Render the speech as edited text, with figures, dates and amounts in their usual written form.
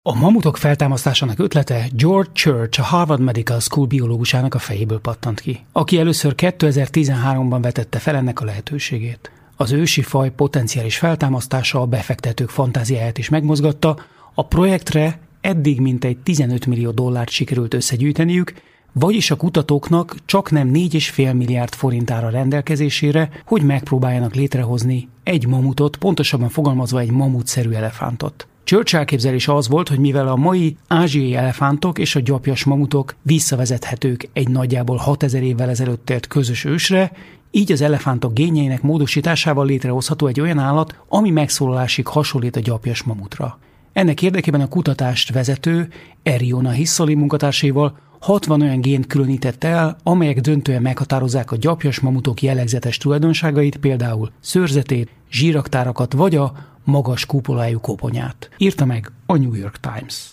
A mamutok feltámasztásának ötlete George Church, a Harvard Medical School biológusának a fejéből pattant ki, aki először 2013-ban vetette fel ennek a lehetőségét. Az ősi faj potenciális feltámasztása a befektetők fantáziáját is megmozgatta, a projektre eddig mintegy $15 millió sikerült összegyűjteniük, vagyis a kutatóknak csaknem 4,5 milliárd forint áll rendelkezésére, hogy megpróbáljanak létrehozni egy mamutot, pontosabban fogalmazva egy mamutszerű elefántot. Church elképzelése az volt, hogy mivel a mai ázsiai elefántok és a gyapjas mamutok visszavezethetők egy nagyjából 6000 évvel ezelőtt élt közös ősre, így az elefántok génjeinek módosításával létrehozható egy olyan állat, ami megszólalásig hasonlít a gyapjas mamutra. Ennek érdekében a kutatást vezető Eriona Hisszali munkatársaival 60 olyan gént különített el, amelyek döntően meghatározzák a gyapjas mamutok jellegzetes tulajdonságait, például szőrzetét, zsíraktárakat vagy a magas kupolájú koponyát. Írta meg a New York Times.